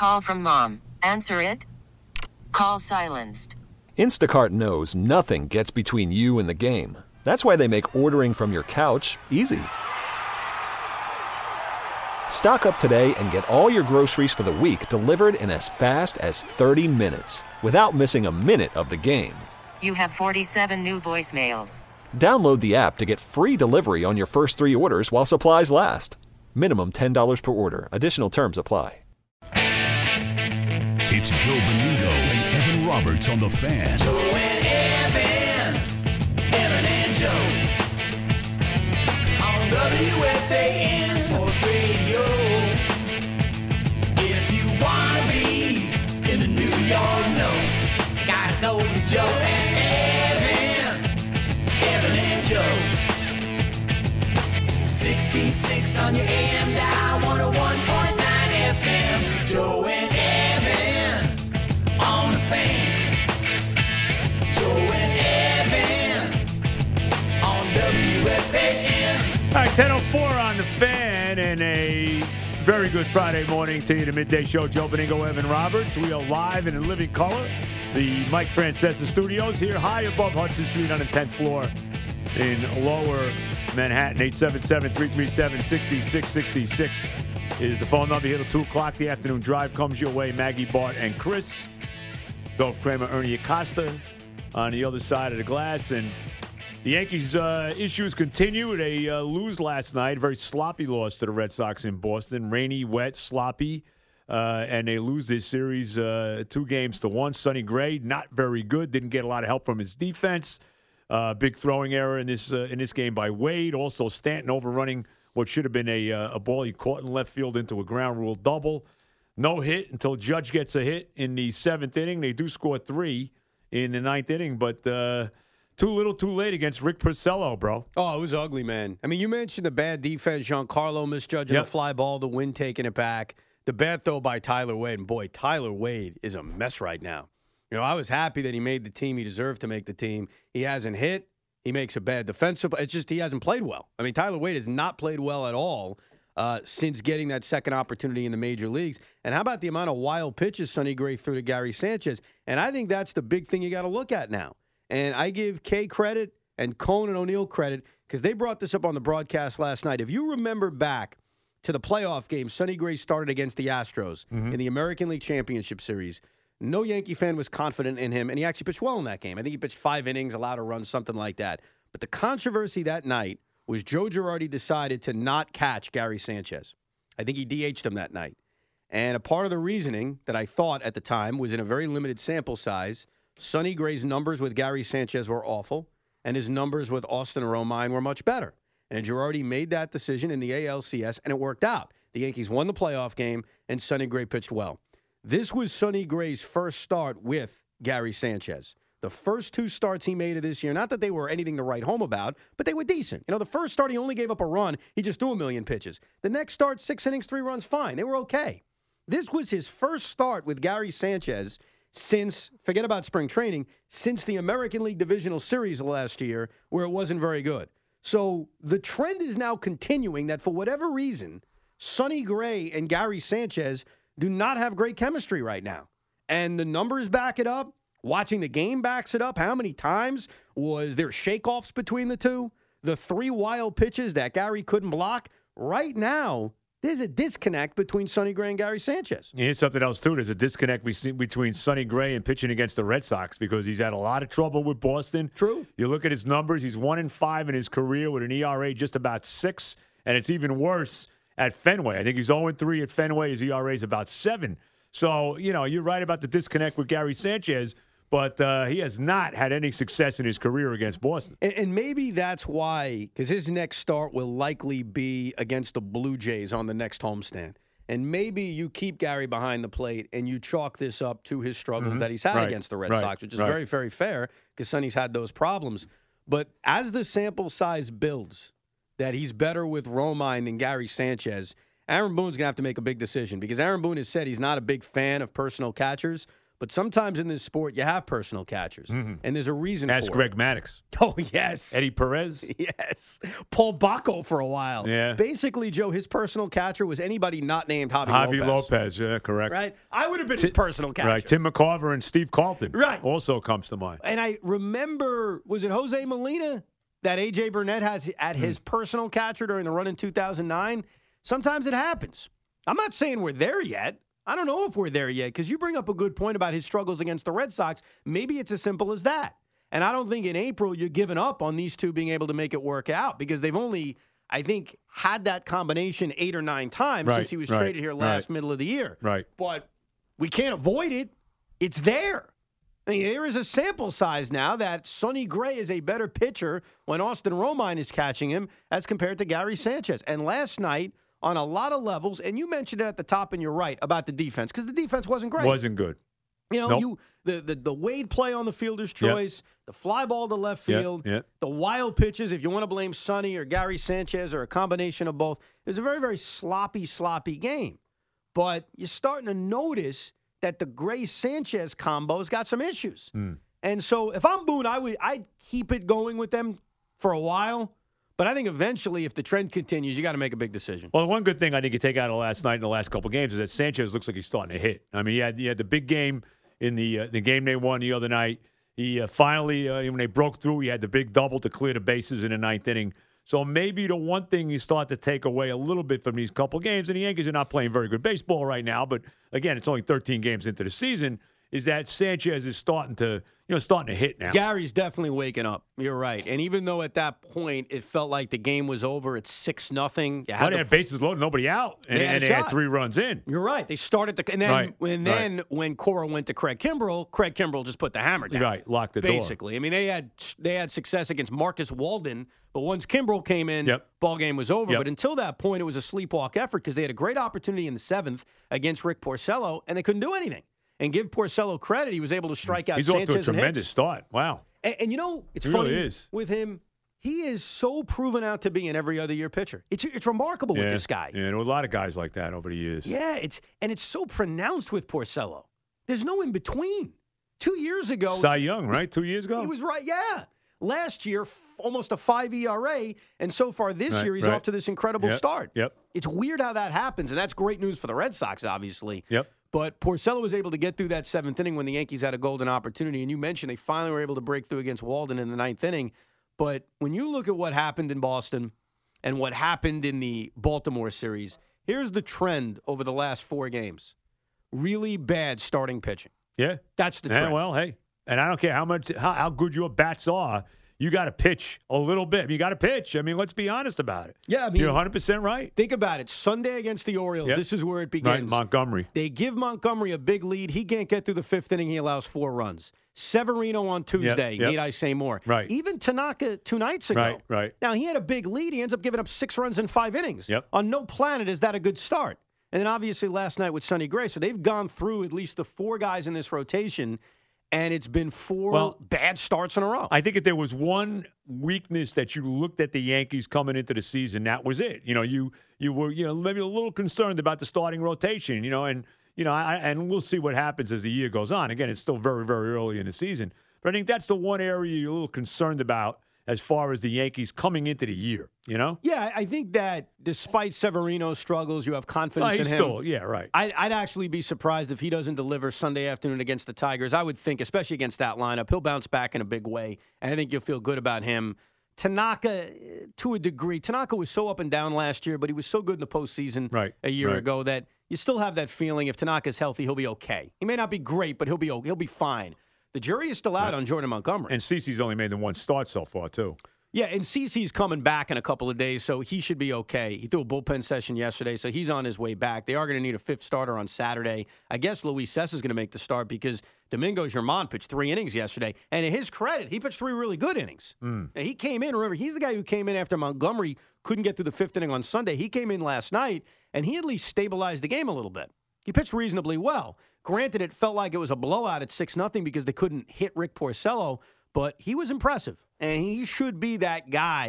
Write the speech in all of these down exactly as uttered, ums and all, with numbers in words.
Call from mom. Answer it. Call silenced. Instacart knows nothing gets between you and the game. That's why they make ordering from your couch easy. Stock up today and get all your groceries for the week delivered in as fast as thirty minutes without missing a minute of the game. You have forty-seven new voicemails. Download the app to get free delivery on your first three orders while supplies last. Minimum ten dollars per order. Additional terms apply. It's Joe Benigno and Evan Roberts on The Fan. Joe and Evan, Evan and Joe, on W F A N Sports Radio. If you want to be in the New York know, gotta go to Joe and Evan, Evan and Joe. sixty-six on your A M dial, one oh one point nine F M. Joe and Evan on The Fan. Joe and Evan on W F A N. All right, ten oh four on The Fan, and a very good Friday morning to you, the midday show. Joe Benigno, Evan Roberts. We are live and in living color. The Mike Francesa Studios here, high above Hudson Street on the tenth floor in Lower Manhattan. Eight seven seven, three three seven, six six six six is the phone number here till two o'clock. The afternoon drive comes your way. Maggie, Bart, and Chris. Dolph Kramer, Ernie Acosta on the other side of the glass. And the Yankees' uh, issues continue. They uh, lose last night. Very sloppy loss to the Red Sox in Boston. Rainy, wet, sloppy. Uh, and they lose this series uh, two games to one. Sonny Gray, not very good. Didn't get a lot of help from his defense. Uh, big throwing error in this uh, in this game by Wade. Also, Stanton overrunning what should have been a uh, a ball he caught in left field into a ground rule double. No hit until Judge gets a hit in the seventh inning. They do score three in the ninth inning, but uh, too little, too late against Rick Porcello, bro. Oh, it was ugly, man. I mean, you mentioned the bad defense. Giancarlo misjudging Yep. the fly ball, the wind taking it back. The bad throw by Tyler Wade. And, boy, Tyler Wade is a mess right now. You know, I was happy that he made the team. He deserved to make the team. He hasn't hit. He makes a bad defensive. It's just he hasn't played well. I mean, Tyler Wade has not played well at all uh, since getting that second opportunity in the major leagues. And how about the amount of wild pitches Sonny Gray threw to Gary Sanchez? And I think that's the big thing you got to look at now. And I give Kay credit and Cohn and O'Neill credit because they brought this up on the broadcast last night. If you remember back to the playoff game Sonny Gray started against the Astros Mm-hmm. in the American League Championship Series, no Yankee fan was confident in him, and he actually pitched well in that game. I think he pitched five innings, allowed a run, something like that. But the controversy that night was Joe Girardi decided to not catch Gary Sanchez. I think he D H'd him that night. And a part of the reasoning that I thought at the time was in a very limited sample size, Sonny Gray's numbers with Gary Sanchez were awful, and his numbers with Austin Romine were much better. And Girardi made that decision in the A L C S, and it worked out. The Yankees won the playoff game, and Sonny Gray pitched well. This was Sonny Gray's first start with Gary Sanchez. The first two starts he made of this year, not that they were anything to write home about, but they were decent. You know, the first start, he only gave up a run. He just threw a million pitches. The next start, six innings, three runs, fine. They were okay. This was his first start with Gary Sanchez since, forget about spring training, since the American League Divisional Series last year, where it wasn't very good. So the trend is now continuing that for whatever reason, Sonny Gray and Gary Sanchez do not have great chemistry right now. And the numbers back it up. Watching the game backs it up. How many times was there shake-offs between the two? The three wild pitches that Gary couldn't block. Right now, there's a disconnect between Sonny Gray and Gary Sanchez. Here's something else, too. There's a disconnect between Sonny Gray and pitching against the Red Sox because he's had a lot of trouble with Boston. True. You look at his numbers. He's one and five in his career with an E R A just about six, and it's even worse at Fenway. I think he's oh and three at Fenway. His E R A is about seven. So, you know, you're right about the disconnect with Gary Sanchez, but uh, he has not had any success in his career against Boston. And, and maybe that's why, because his next start will likely be against the Blue Jays on the next homestand. And maybe you keep Gary behind the plate and you chalk this up to his struggles Mm-hmm. that he's had Right. against the Red Right. Sox, which is Right. very, very fair because Sonny's had those problems. But as the sample size builds, that he's better with Romine than Gary Sanchez, Aaron Boone's going to have to make a big decision because Aaron Boone has said he's not a big fan of personal catchers. But sometimes in this sport, you have personal catchers, Mhm. and there's a reason Ask for Greg it. Maddux. Oh, yes. Eddie Perez. Yes. Paul Bacco for a while. Yeah. Basically, Joe, his personal catcher was anybody not named Javi, Javi Lopez. Lopez. Yeah, correct. Right? I would have been his personal catcher. Right. Tim McCarver and Steve Carlton. Right. Also comes to mind. And I remember, was it Jose Molina that A J Burnett has at his Hmm. personal catcher during the run in two thousand nine? Sometimes it happens. I'm not saying we're there yet. I don't know if we're there yet because you bring up a good point about his struggles against the Red Sox. Maybe it's as simple as that. And I don't think in April you're giving up on these two being able to make it work out because they've only, I think, had that combination eight or nine times Right, since he was right, traded here last right. middle of the year. Right. But we can't avoid it. It's there. I mean, there is a sample size now that Sonny Gray is a better pitcher when Austin Romine is catching him as compared to Gary Sanchez. And last night, on a lot of levels, and you mentioned it at the top, and you're right about the defense because the defense wasn't great. Wasn't good. You know, Nope. you the, the the Wade play on the fielder's Yep. choice, the fly ball to left Yep, field, yep. the wild pitches. If you want to blame Sonny or Gary Sanchez or a combination of both, it was a very very sloppy sloppy game. But you're starting to notice that the Gray Sanchez combo's got some issues. Hmm. And so if I'm Boone, I would I'd keep it going with them for a while. But I think eventually, if the trend continues, you got to make a big decision. Well, the one good thing I think you take out of last night and the last couple of games is that Sanchez looks like he's starting to hit. I mean, he had, he had the big game in the uh, the game they won the other night. He uh, finally, uh, when they broke through, he had the big double to clear the bases in the ninth inning. So maybe the one thing you start to take away a little bit from these couple of games, and the Yankees are not playing very good baseball right now, but again, it's only thirteen games into the season, is that Sanchez is starting to, you know, starting to hit now. Gary's definitely waking up. You're right. And even though at that point it felt like the game was over, it's six nothing. You Well, had they the had bases loaded, nobody out, and, They had a and they had shot. three runs in. You're right. They started the and then Right, and right. then when Cora went to Craig Kimbrell, Craig Kimbrell just put the hammer down. Right, locked the door. Basically. I mean, they had they had success against Marcus Walden, but once Kimbrell came in, Yep. ball game was over. Yep. But until that point, it was a sleepwalk effort because they had a great opportunity in the seventh against Rick Porcello, and they couldn't do anything. And give Porcello credit, he was able to strike out He's Sanchez off to a and tremendous Hicks. start. Wow. And, and you know, it's He funny really is. with him. He is so proven out to be an every other year pitcher. It's it's remarkable Yeah. with this guy. Yeah, there were a lot of guys like that over the years. Yeah, it's and it's so pronounced with Porcello. There's no in between. Two years ago, Cy Young, right? Two years ago? he was right. Yeah, last year f- almost a five E R A, and so far this Right, year he's right. off to this incredible Yep, start. Yep. It's weird how that happens, and that's great news for the Red Sox, obviously. Yep. But Porcello was able to get through that seventh inning when the Yankees had a golden opportunity. And you mentioned they finally were able to break through against Walden in the ninth inning. But when you look at what happened in Boston and what happened in the Baltimore series, here's the trend over the last four games. Really bad starting pitching. Yeah. That's the Yeah, trend. well, hey, and I don't care how much how, how good your bats are. You got to pitch a little bit. You got to pitch. I mean, let's be honest about it. Yeah, I mean, You're one hundred percent right. think about it. Sunday against the Orioles, Yep. this is where it Right, begins. Montgomery. They give Montgomery a big lead. He can't get through the fifth inning. He allows four runs. Severino on Tuesday. yep. Need I say more? Right. Even Tanaka two nights ago. Right, right. Now, he had a big lead. He ends up giving up six runs in five innings. Yep. On no planet is that a good start. And then obviously last night with Sonny Gray. So they've gone through at least the four guys in this rotation, and it's been four Well, bad starts in a row. I think if there was one weakness that you looked at the Yankees coming into the season, that was it. You know, you you were you know maybe a little concerned about the starting rotation. You know, and you know, I, and we'll see what happens as the year goes on. Again, it's still very very early in the season, but I think that's the one area you're a little concerned about as far as the Yankees coming into the year. You know, yeah, I think that despite Severino's struggles, you have confidence well, in he's him. still yeah right. I'd, I'd actually be surprised if he doesn't deliver Sunday afternoon against the Tigers. I would think, especially against that lineup, he'll bounce back in a big way, and I think you'll feel good about him. Tanaka, eh, to a degree, Tanaka was so up and down last year, but he was so good in the postseason Right, a year right. ago that you still have that feeling if Tanaka's healthy, he'll be okay. He may not be great, but he'll be o- he'll be fine. The jury is still out on Jordan Montgomery. And Cece's only made the one start so far too. Yeah, and CeCe's coming back in a couple of days, so he should be okay. He threw a bullpen session yesterday, so he's on his way back. They are going to need a fifth starter on Saturday. I guess Luis Cessa is going to make the start because Domingo Germán pitched three innings yesterday. And in his credit, he pitched three really good innings. Mm. And he came in, remember, he's the guy who came in after Montgomery couldn't get through the fifth inning on Sunday. He came in last night, and he at least stabilized the game a little bit. He pitched reasonably well. Granted, it felt like it was a blowout at six nothing because they couldn't hit Rick Porcello, but he was impressive. And he should be that guy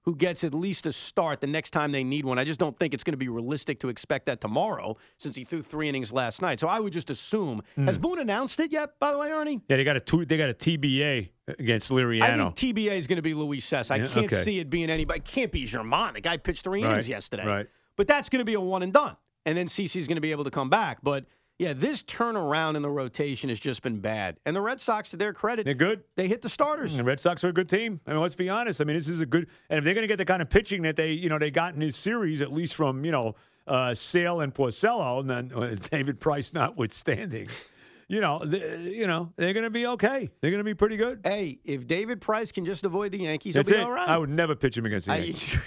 who gets at least a start the next time they need one. I just don't think it's going to be realistic to expect that tomorrow since he threw three innings last night. So I would just assume. Mm. Has Boone announced it yet, by the way, Ernie? Yeah, they got a two, they got a T B A against Liriano. I think T B A is going to be Luis Cessa. I yeah, can't okay. see it being anybody. It can't be Germán. The guy pitched three innings right, yesterday. Right. But that's going to be a one and done. And then CeCe's going to be able to come back. But yeah, this turnaround in the rotation has just been bad. And the Red Sox, to their credit, they're good. They hit the starters. The Red Sox are a good team. I mean, let's be honest. I mean, this is a good – and if they're going to get the kind of pitching that they, you know, they got in this series, at least from, you know, uh, Sale and Porcello, and then uh, David Price notwithstanding, you know, the, you know, they're going to be okay. They're going to be pretty good. Hey, if David Price can just avoid the Yankees, That's he'll be it. all right. I would never pitch him against the I, Yankees.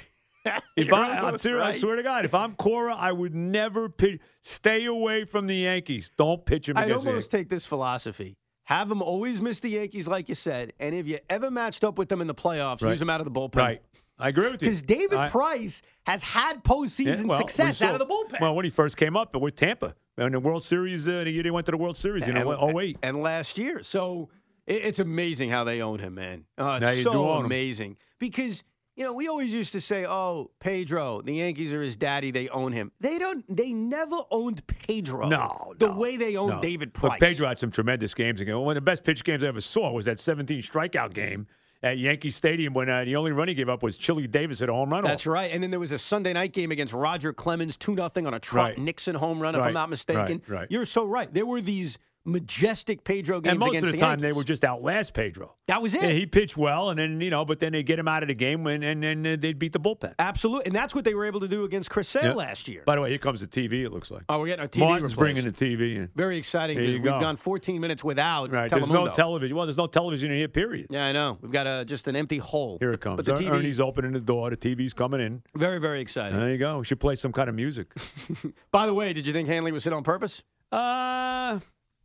If I, I'm serious, right. I swear to God, if I'm Cora, I would never pitch. Stay away from the Yankees. Don't pitch him against I'd the Yankees. almost take this philosophy. Have them always miss the Yankees, like you said, and if you ever matched up with them in the playoffs, right. use them out of the bullpen. Right. I agree with you. Because David I, Price has had postseason yeah, well, success saw, out of the bullpen. Well, when he first came up with Tampa in the World Series, uh, the year they went to the World Series, you and, know, oh eight. And last year. So it, it's amazing how they own him, man. Oh, it's now you so do own amazing. Him. Because – you know, we always used to say, oh, Pedro, the Yankees are his daddy. They own him. They don't. They never owned Pedro no, the no, way they owned no. David Price. But Pedro had some tremendous games again. One of the best pitch games I ever saw was that seventeen strikeout game at Yankee Stadium when uh, the only run he gave up was Chili Davis hit a home run. That's off. right. And then there was a Sunday night game against Roger Clemens, two nothing on a Trot right. Nixon home run, if right. I'm not mistaken. Right. Right. You're so right. There were these majestic Pedro games and most against of the, the time Yankees. they would just outlast Pedro. That was it. Yeah, he pitched well, and then you know, but then they get him out of the game, and and then they'd beat the bullpen. Absolutely, and that's what they were able to do against Chris Sale yeah. last year. By the way, here comes the T V. It looks like. Oh, we're getting our T V. Martin's replaced. bringing the T V in. Very exciting There because you we've go. gone fourteen minutes without Right. Telemundo. There's no television. Well, there's no television in here. Period. Yeah, I know. We've got a, just an empty hole. Here it comes. But the T V, Ernie's opening the door. The T V's coming in. Very, very exciting. There you go. We should play some kind of music. By the way, did you think Hanley was hit on purpose? Uh,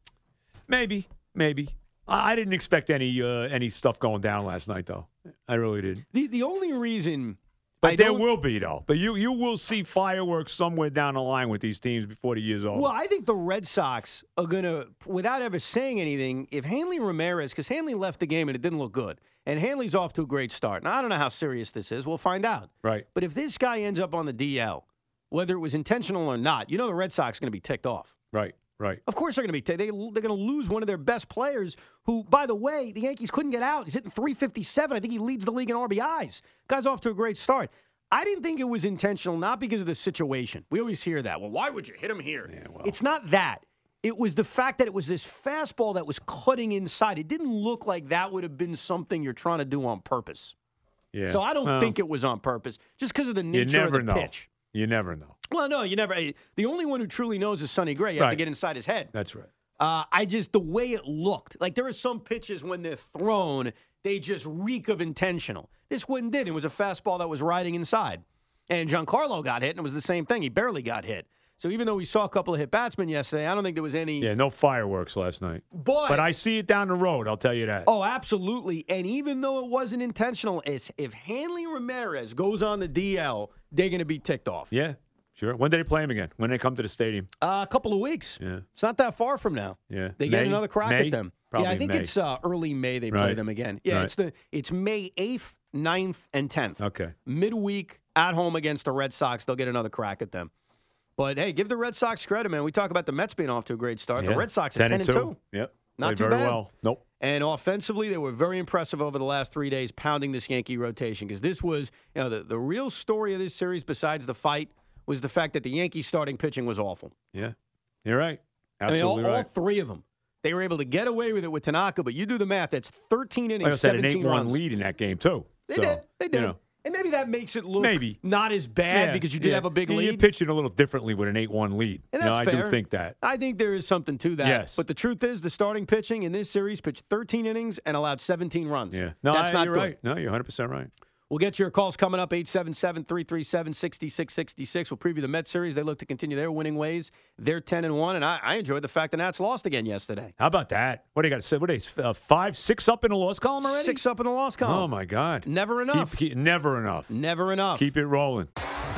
maybe, maybe. I, I didn't expect any uh, any stuff going down last night, though. I really didn't. The the only reason, but I there don't, will be though. But you you will see fireworks somewhere down the line with these teams before the year's over. Well, I think the Red Sox are gonna, without ever saying anything, if Hanley Ramirez, because Hanley left the game and it didn't look good, and Hanley's off to a great start. Now I don't know how serious this is. We'll find out. Right. But if this guy ends up on the D L, whether it was intentional or not, you know the Red Sox are going to be ticked off. Right. Right. Of course they're going to be. T- they, they're going to lose one of their best players who, by the way, the Yankees couldn't get out. He's hitting three fifty-seven. I think he leads the league in R B Is. Guy's off to a great start. I didn't think it was intentional, not because of the situation. We always hear that. Well, why would you hit him here? Yeah, well. It's not that. It was the fact that it was this fastball that was cutting inside. It didn't look like that would have been something you're trying to do on purpose. Yeah. So I don't well, think it was on purpose, just because of the nature you never of the know. pitch. You never know. Well, no, you never. The only one who truly knows is Sonny Gray. You have Right. to get inside his head. That's right. Uh, I just, the way it looked, like there are some pitches when they're thrown, they just reek of intentional. This one did. It was a fastball that was riding inside. And Giancarlo got hit, and it was the same thing. He barely got hit. So even though we saw a couple of hit batsmen yesterday, I don't think there was any. Yeah, no fireworks last night. But, but I see it down the road, I'll tell you that. Oh, absolutely. And even though it wasn't intentional, it's, if Hanley Ramirez goes on the D L, they're going to be ticked off. Yeah, sure. When do they play him again? When they come to the stadium? Uh, a couple of weeks. Yeah. It's not that far from now. Yeah. They May? get another crack May? at them. Probably yeah, I think May. it's uh, early May they play Right. them again. Yeah, Right. it's the it's May eighth, ninth, and tenth. Okay. Midweek at home against the Red Sox. They'll get another crack at them. But, hey, give the Red Sox credit, man. We talk about the Mets being off to a great start. Yeah. The Red Sox are ten and two. Yep. Not Played too very bad. well. Nope. And offensively, they were very impressive over the last three days, pounding this Yankee rotation. Because this was, you know, the, the real story of this series, besides the fight, was the fact that the Yankees starting pitching was awful. Yeah. You're right. I mean, Absolutely all, all right. three of them. They were able to get away with it with Tanaka, but you do the math. That's thirteen innings, Like I said, an seventeen eight one runs. lead in that game, too. They So, did. They did. You know, And maybe that makes it look Maybe. not as bad yeah, because you did yeah. have a big Yeah, lead. You're pitching a little differently with an eight one lead. And You know, that's I fair. do think that. I think there is something to that. Yes. But the truth is, the starting pitching in this series pitched thirteen innings and allowed seventeen runs. Yeah. No, That's I, not you're good. right. No, you're one hundred percent right. We'll get to your calls coming up, eight seven seven, three three seven, six six six six. We'll preview the Mets series. They look to continue their winning ways. They're ten and one, and I, I enjoyed the fact the Nats lost again yesterday. How about that? What do you got to say? What are they, uh, five, six up in the loss column already? Six up in the loss column. Oh, my God. Never enough. Keep, keep, never enough. Never enough. Keep it rolling.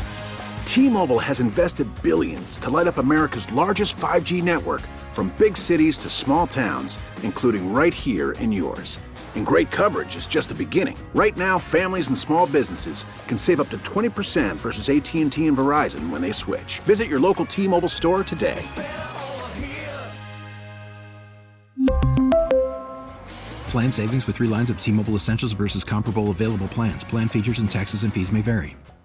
T-Mobile has invested billions to light up America's largest five G network, from big cities to small towns, including right here in yours. And great coverage is just the beginning. Right now, families and small businesses can save up to twenty percent versus A T and T and Verizon when they switch. Visit your local T-Mobile store today. Plan savings with three lines of T-Mobile Essentials versus comparable available plans. Plan features and taxes and fees may vary.